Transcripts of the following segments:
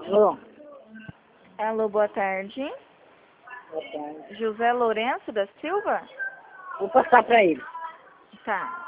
Alô? Alô, boa tarde. Boa tarde. José Lourenço da Silva? Vou passar pra ele. Tá.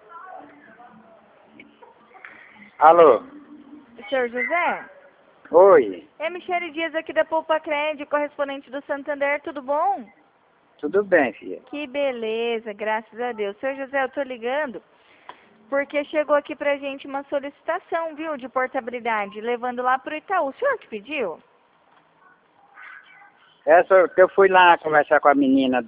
Alô? Senhor José? Oi, É Michele Dias aqui da Poupa Crédito, correspondente do Santander, tudo bom? tudo bem, filha? Que beleza, graças a Deus. Senhor José, eu tô ligando porque chegou aqui pra gente uma solicitação, viu, de portabilidade, levando lá pro Itaú. O senhor que pediu? Essa que eu fui lá conversar com a menina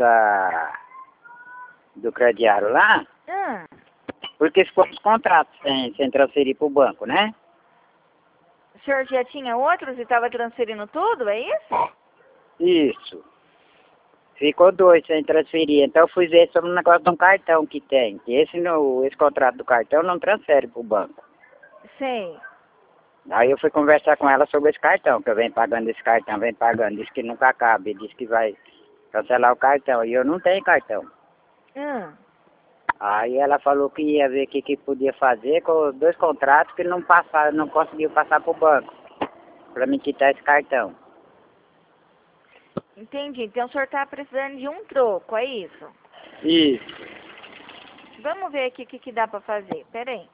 do crediário lá, Ah, porque ficou os contratos sem transferir pro banco, né? o senhor já tinha outros e estava transferindo tudo, é isso? Isso. Ficou 2 sem transferir. Então eu fui ver sobre um negócio de um cartão que tem. Que esse contrato do cartão não transfere pro banco. Sei. Aí eu fui conversar com ela sobre esse cartão, que eu venho pagando esse cartão, venho pagando. Diz que nunca acaba, diz que vai cancelar o cartão. E eu não tenho cartão. Ah, Aí ela falou que ia ver o que podia fazer com os 2 contratos que não conseguiu passar pro banco. Pra me quitar esse cartão. entendi. Então o senhor tá precisando de um troco, é isso? Isso. Vamos ver aqui o que dá pra fazer. Pera aí.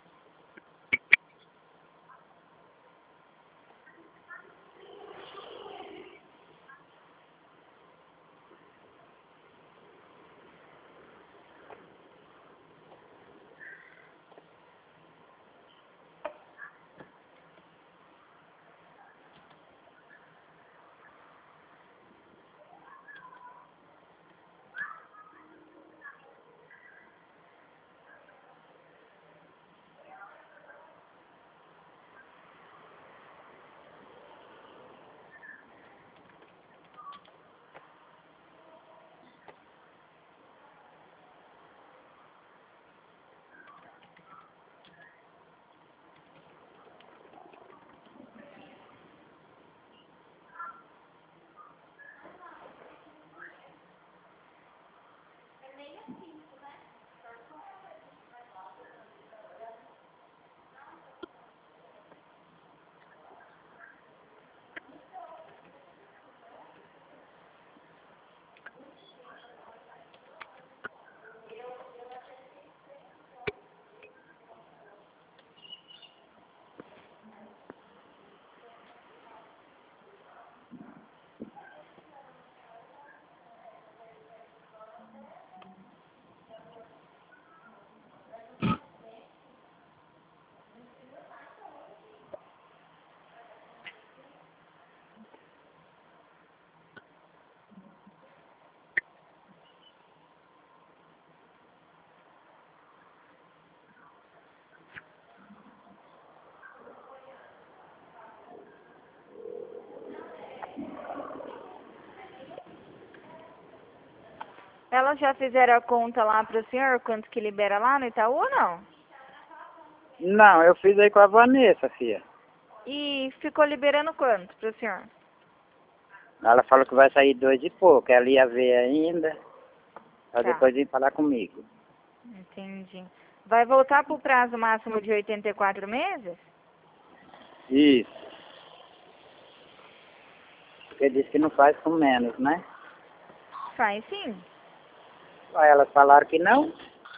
Elas já fizeram a conta lá pro senhor, quanto que libera lá no Itaú ou não? Não, eu fiz aí com a Vanessa, filha. E ficou liberando quanto pro senhor? Ela falou que vai sair 2 e pouco. Ela ia ver ainda. Pra Tá, depois vir falar comigo. entendi. Vai voltar pro prazo máximo de 84 meses? Isso. Porque disse que não faz com menos, né? Faz sim. Aí elas falaram que não.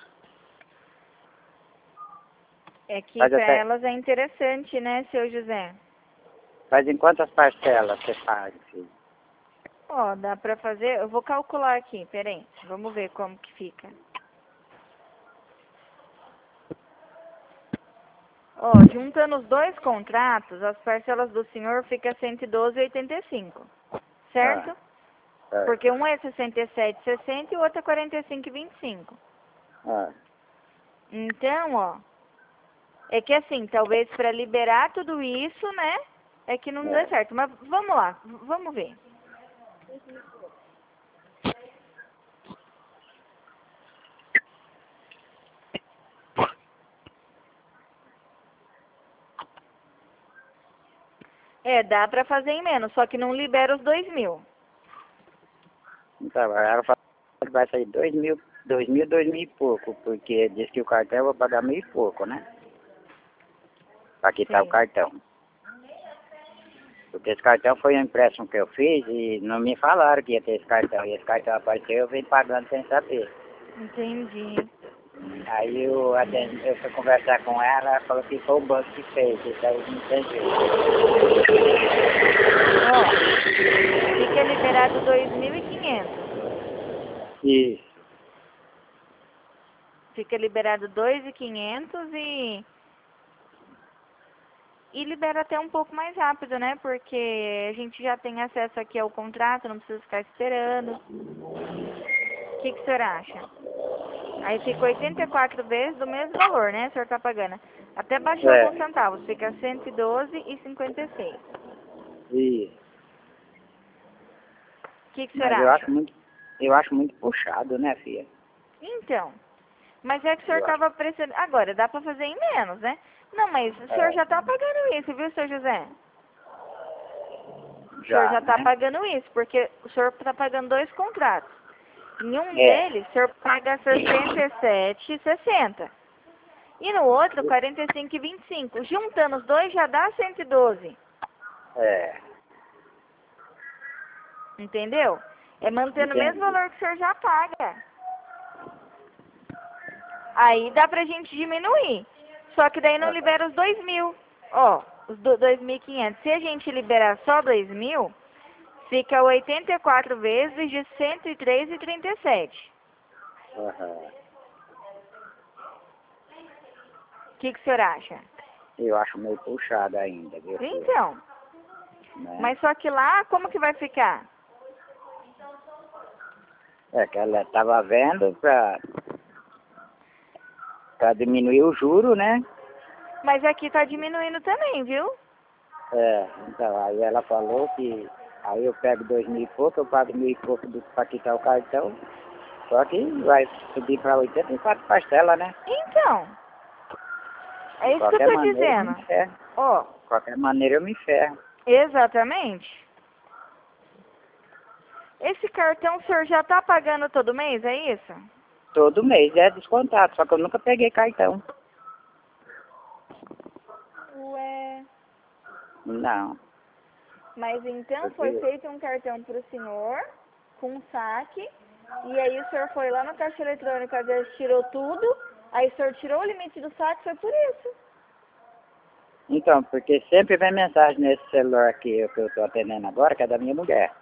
É que Faz pra até. elas é interessante, né, seu José? Faz em quantas parcelas você faz, filho? Ó, dá pra fazer, eu vou calcular aqui, peraí. Vamos ver como que fica. Ó, juntando os 2 contratos, as parcelas do senhor fica 112,85, certo? É. Porque um é 67,60 e o outro é 45,25. Ah, Então, ó, é que assim, talvez para liberar tudo isso, né, é que não dê certo. Mas vamos lá, vamos ver. É, dá pra fazer em menos, só que não libera os 2.000. então, ela falou que vai sair 2 mil e pouco, porque diz que o cartão eu vou pagar 1.000 e pouco, né? Pra quitar o Sim. cartão. Porque esse cartão foi um empréstimo que eu fiz e não me falaram que ia ter esse cartão. E esse cartão apareceu, eu vim pagando sem saber. Entendi. Aí eu fui conversar com ela falou que foi o banco que fez, isso aí não tem jeito. Ó, fica liberado 2.500. Isso. Fica liberado 2.500 e libera até um pouco mais rápido, né? Porque a gente já tem acesso aqui ao contrato, não precisa ficar esperando. O que o senhor acha? Aí fica 84 vezes do mesmo valor, né? O senhor tá pagando. Até baixou alguns centavos, fica 112,56. Isso. O que o senhor Mas acha? eu acho muito puxado, né, filha? Então, mas é que o senhor Eu tava precisando... Agora, dá pra fazer em menos, né? Não, mas o senhor já tá pagando isso, viu, senhor José? O senhor já tá né? pagando isso, porque o senhor tá pagando 2 contratos. Em um É. deles, o senhor paga 67,60. E no outro, 45,25. Juntando os dois, já dá 112. É. Entendeu? É mantendo o mesmo Entendi. valor que o senhor já paga. Aí dá pra gente diminuir. Só que daí não libera os 2.000. Ó, os 2.500. Se a gente liberar só 2.000, fica 84 vezes de 103,37. Aham. O que o senhor acha? Eu acho meio puxado ainda, viu, filha? Então, Né? mas só que lá, como que vai ficar? É que ela estava vendo pra diminuir o juro, né? Mas aqui tá diminuindo também, viu? É, então, aí ela falou que aí eu pego 2.000 e pouco, eu pago 1.000 e pouco para quitar o cartão, só que vai subir para 84 parcelas, né? Então, é De isso que eu qualquer tô maneira eu me dizendo. ferro. Ó, De qualquer maneira eu me ferro. exatamente. Esse cartão o senhor já tá pagando todo mês, é isso? Todo mês é descontado, só que eu nunca peguei cartão. Ué, Não. mas então foi Porque, feito um cartão pro senhor, com um saque, e aí o senhor foi lá no caixa eletrônico, às vezes tirou tudo, aí o senhor tirou o limite do saque, foi por isso. então, porque sempre vem mensagem nesse celular aqui que eu estou atendendo agora, que é da minha mulher.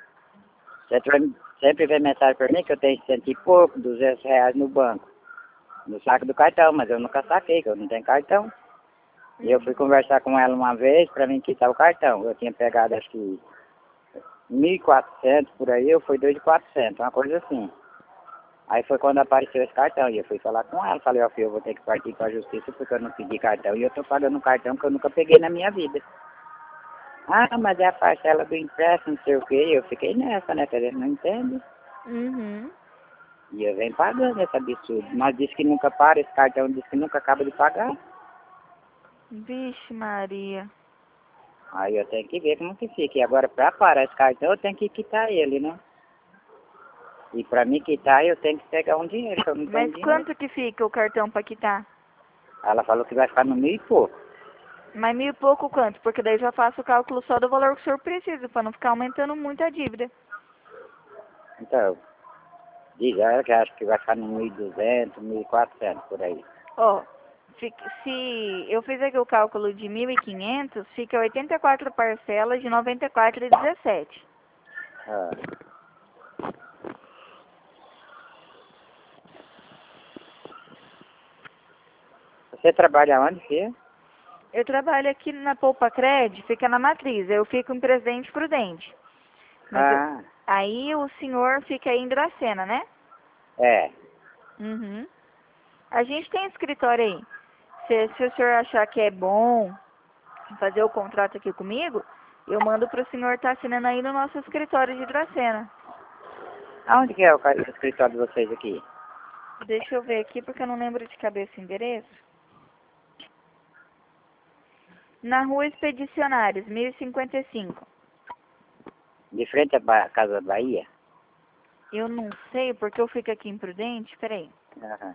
Sempre vem mensagem para mim que eu tenho 100 e pouco, 200 reais no banco, no saco do cartão, mas eu nunca saquei, que eu não tenho cartão. E eu fui conversar com ela uma vez para mim quitar o cartão. Eu tinha pegado acho que 1.400 por aí, eu fui 2.400, uma coisa assim. Aí foi quando apareceu esse cartão e eu fui falar com ela. Falei, ó filho, eu vou ter que partir para a justiça porque eu não pedi cartão e eu estou pagando um cartão que eu nunca peguei na minha vida. Ah, mas é a parcela do empréstimo, não sei o quê. Eu fiquei nessa, né? Quer dizer, não entende. Uhum. E eu venho pagando esse absurdo. Mas disse que nunca para, esse cartão disse que nunca acaba de pagar. Vixe Maria. Aí eu tenho que ver como que fica. E agora, para parar esse cartão, eu tenho que quitar ele, né? E para me quitar, eu tenho que pegar um dinheiro, que eu não tenho Mas dinheiro. quanto que fica o cartão pra quitar? Ela falou que vai ficar no 1.000 e pouco. Mas 1.000 e pouco quanto? Porque daí já faço o cálculo só do valor que o senhor precisa, pra não ficar aumentando muito a dívida. Então, diz a ela que acho que vai ficar no 1.200, 1.400, por aí. Ó, se eu fiz aqui o cálculo de 1.500, fica 84 parcelas de 94,17. Ah. Você trabalha onde, filha? Eu trabalho aqui na Poupa Cred, fica na Matriz. Eu fico em Presidente Prudente. Mas Ah, aí o senhor fica aí em Dracena, né? é. Uhum. A gente tem escritório aí. Se o senhor achar que é bom fazer o contrato aqui comigo, eu mando para o senhor estar assinando aí no nosso escritório de Dracena. Aonde que é o escritório de vocês aqui? Deixa eu ver aqui porque eu não lembro de cabeça o endereço. Na Rua Expedicionários, 1055. De frente à Casa da Bahia? Eu não sei porque eu fico aqui em Prudente. Peraí. Aham.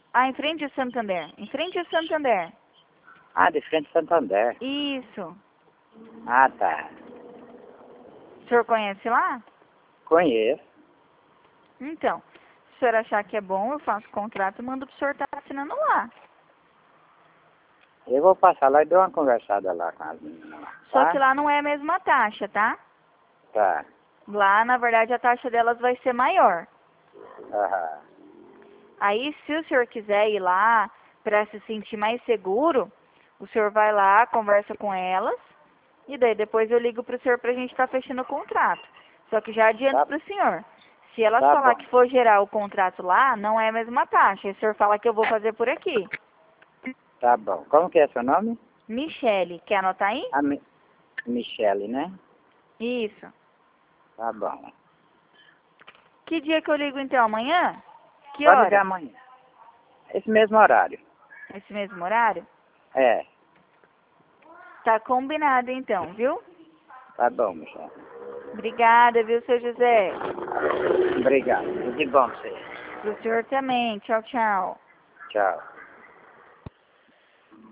Ah, em frente ao Santander. Em frente ao Santander. Ah, de frente ao Santander. Isso. Ah, tá. O senhor conhece lá? Conheço. Então, se o senhor achar que é bom, eu faço o contrato e mando pro senhor estar assinando lá. Eu vou passar lá e dou uma conversada lá com as meninas lá. Só Tá? que lá não é a mesma taxa, tá? Tá. Lá, na verdade, a taxa delas vai ser maior. Aham. Aí, se o senhor quiser ir lá para se sentir mais seguro, o senhor vai lá, conversa com elas, e daí depois eu ligo pro senhor pra gente estar fechando o contrato. Só que já adianto Tá. pro senhor. Se elas Tá falar bom. que for gerar o contrato lá, não é a mesma taxa. Aí o senhor fala que eu vou fazer por aqui. Tá bom. Como que é seu nome? Michele, quer anotar aí? A Michele, né? Isso. Tá bom. Que dia que eu ligo então? Amanhã? Que Pode ligar hora? amanhã. Esse mesmo horário. Esse mesmo horário? É. Tá combinado então, viu? Tá bom, Michele. Obrigada, viu, seu José? Obrigado. Tudo de bom pra você. Pro senhor também. Tchau, tchau. Tchau.